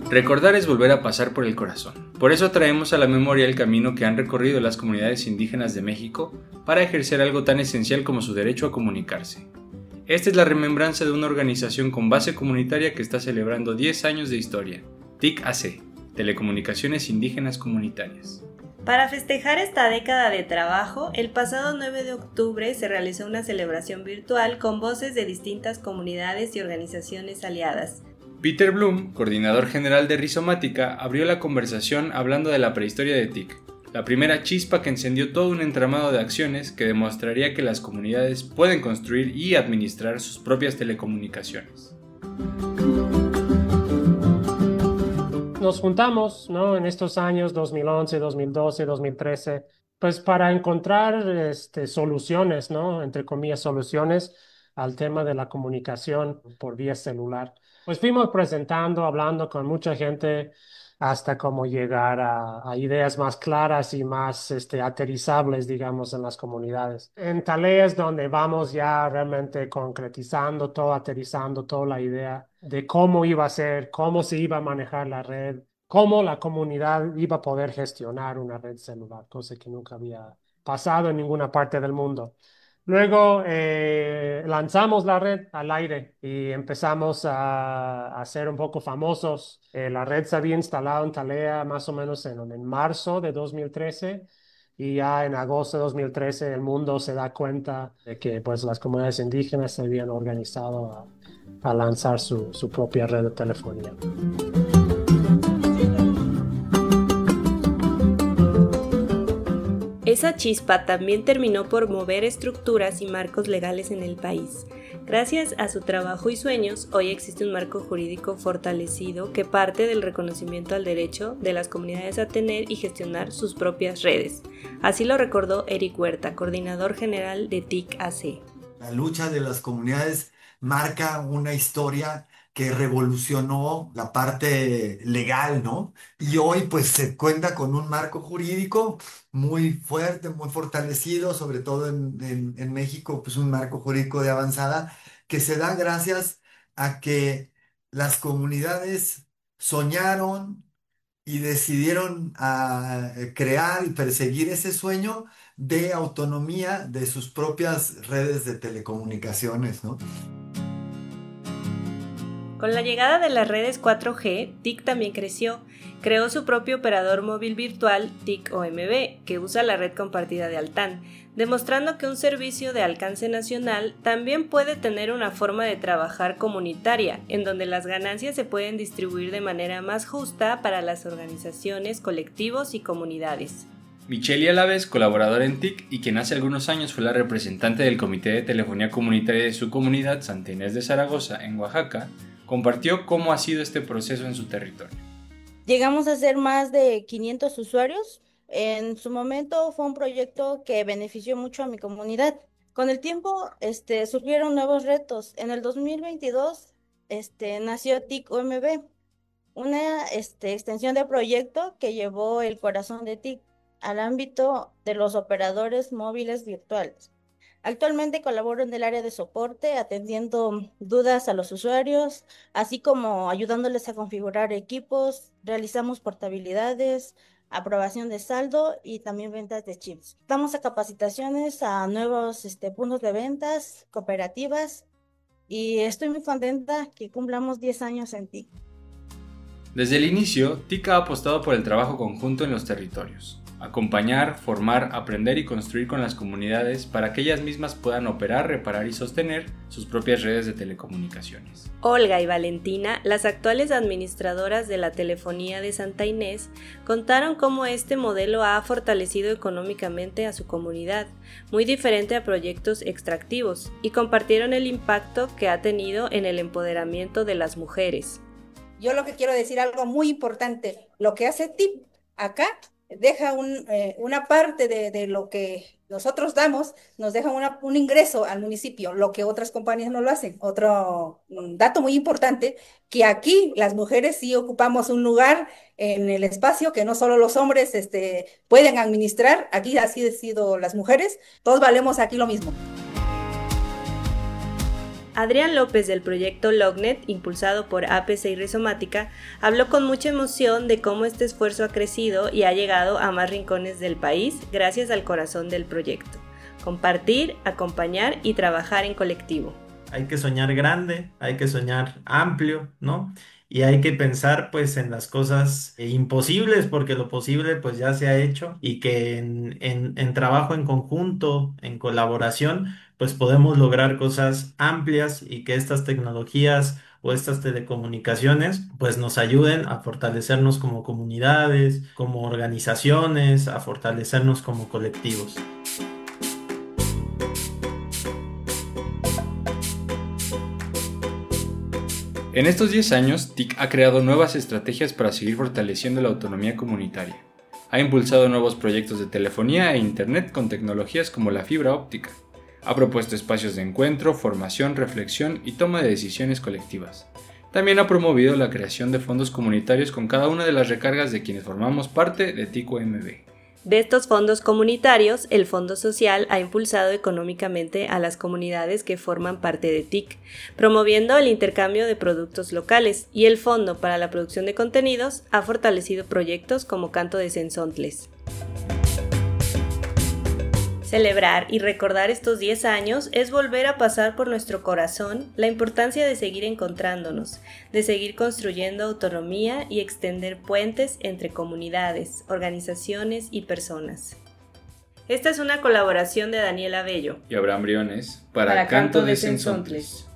Recordar es volver a pasar por el corazón. Por eso traemos a la memoria el camino que han recorrido las comunidades indígenas de México para ejercer algo tan esencial como su derecho a comunicarse. Esta es la remembranza de una organización con base comunitaria que está celebrando 10 años de historia, TIC-AC, Telecomunicaciones Indígenas Comunitarias. Para festejar esta década de trabajo, el pasado 9 de octubre se realizó una celebración virtual con voces de distintas comunidades y organizaciones aliadas. Peter Bloom, coordinador general de Rizomática, abrió la conversación hablando de la prehistoria de TIC, la primera chispa que encendió todo un entramado de acciones que demostraría que las comunidades pueden construir y administrar sus propias telecomunicaciones. Nos juntamos, ¿no? En estos años 2011, 2012, 2013, pues para encontrar soluciones, ¿no? Entre comillas, soluciones al tema de la comunicación por vía celular. Pues fuimos presentando, hablando con mucha gente hasta cómo llegar a ideas más claras y más aterrizables, digamos, en las comunidades. En tareas donde vamos ya realmente concretizando todo, aterrizando toda la idea de cómo iba a ser, cómo se iba a manejar la red, cómo la comunidad iba a poder gestionar una red celular, cosa que nunca había pasado en ninguna parte del mundo. Luego lanzamos la red al aire y empezamos a ser un poco famosos. La red se había instalado en Talea más o menos en marzo de 2013 y ya en agosto de 2013 el mundo se da cuenta de que pues, las comunidades indígenas se habían organizado a lanzar su propia red de telefonía. Esa chispa también terminó por mover estructuras y marcos legales en el país. Gracias a su trabajo y sueños, hoy existe un marco jurídico fortalecido que parte del reconocimiento al derecho de las comunidades a tener y gestionar sus propias redes. Así lo recordó Eric Huerta, coordinador general de TIC-AC. La lucha de las comunidades marca una historia que revolucionó la parte legal, ¿no? Y hoy pues se cuenta con un marco jurídico muy fuerte, muy fortalecido, sobre todo en México, pues un marco jurídico de avanzada que se da gracias a que las comunidades soñaron y decidieron crear y perseguir ese sueño de autonomía de sus propias redes de telecomunicaciones, ¿no? Con la llegada de las redes 4G, TIC también creció. Creó su propio operador móvil virtual, TIC-OMB, que usa la red compartida de Altán, demostrando que un servicio de alcance nacional también puede tener una forma de trabajar comunitaria, en donde las ganancias se pueden distribuir de manera más justa para las organizaciones, colectivos y comunidades. Michelle Alaves, colaboradora en TIC y quien hace algunos años fue la representante del Comité de Telefonía Comunitaria de su comunidad, Santa Inés de Zaragoza, en Oaxaca, compartió cómo ha sido este proceso en su territorio. Llegamos a ser más de 500 usuarios. En su momento fue un proyecto que benefició mucho a mi comunidad. Con el tiempo, surgieron nuevos retos. En el 2022, nació TIC-OMB, una extensión de proyecto que llevó el corazón de TIC al ámbito de los operadores móviles virtuales. Actualmente colaboro en el área de soporte, atendiendo dudas a los usuarios, así como ayudándoles a configurar equipos. Realizamos portabilidades, aprobación de saldo y también ventas de chips. Damos a capacitaciones a nuevos puntos de ventas, cooperativas, y estoy muy contenta que cumplamos 10 años en TIC. Desde el inicio, TIC ha apostado por el trabajo conjunto en los territorios. Acompañar, formar, aprender y construir con las comunidades para que ellas mismas puedan operar, reparar y sostener sus propias redes de telecomunicaciones. Olga y Valentina, las actuales administradoras de la telefonía de Santa Inés, contaron cómo este modelo ha fortalecido económicamente a su comunidad, muy diferente a proyectos extractivos, y compartieron el impacto que ha tenido en el empoderamiento de las mujeres. Yo lo que quiero decir algo muy importante, lo que hace TIC acá deja una parte de lo que nosotros damos, nos deja un ingreso al municipio, lo que otras compañías no lo hacen. Otro dato muy importante, que aquí las mujeres sí ocupamos un lugar en el espacio que no solo los hombres pueden administrar, aquí así han sido las mujeres, todos valemos aquí lo mismo. Adrián López del proyecto Lognet, impulsado por APC y Rizomática, habló con mucha emoción de cómo este esfuerzo ha crecido y ha llegado a más rincones del país gracias al corazón del proyecto: compartir, acompañar y trabajar en colectivo. Hay que soñar grande, hay que soñar amplio, ¿no? Y hay que pensar pues en las cosas imposibles, porque lo posible pues ya se ha hecho, y que en trabajo en conjunto, en colaboración, pues podemos lograr cosas amplias, y que estas tecnologías o estas telecomunicaciones pues nos ayuden a fortalecernos como comunidades, como organizaciones, a fortalecernos como colectivos. En estos 10 años, TIC ha creado nuevas estrategias para seguir fortaleciendo la autonomía comunitaria. Ha impulsado nuevos proyectos de telefonía e internet con tecnologías como la fibra óptica. Ha propuesto espacios de encuentro, formación, reflexión y toma de decisiones colectivas. También ha promovido la creación de fondos comunitarios con cada una de las recargas de quienes formamos parte de TIC-OMB. De estos fondos comunitarios, el Fondo Social ha impulsado económicamente a las comunidades que forman parte de TIC, promoviendo el intercambio de productos locales, y el Fondo para la Producción de Contenidos ha fortalecido proyectos como Canto de Cenzontles. Celebrar y recordar estos 10 años es volver a pasar por nuestro corazón la importancia de seguir encontrándonos, de seguir construyendo autonomía y extender puentes entre comunidades, organizaciones y personas. Esta es una colaboración de Daniela Bello y Abraham Briones para Canto de Cenzontles.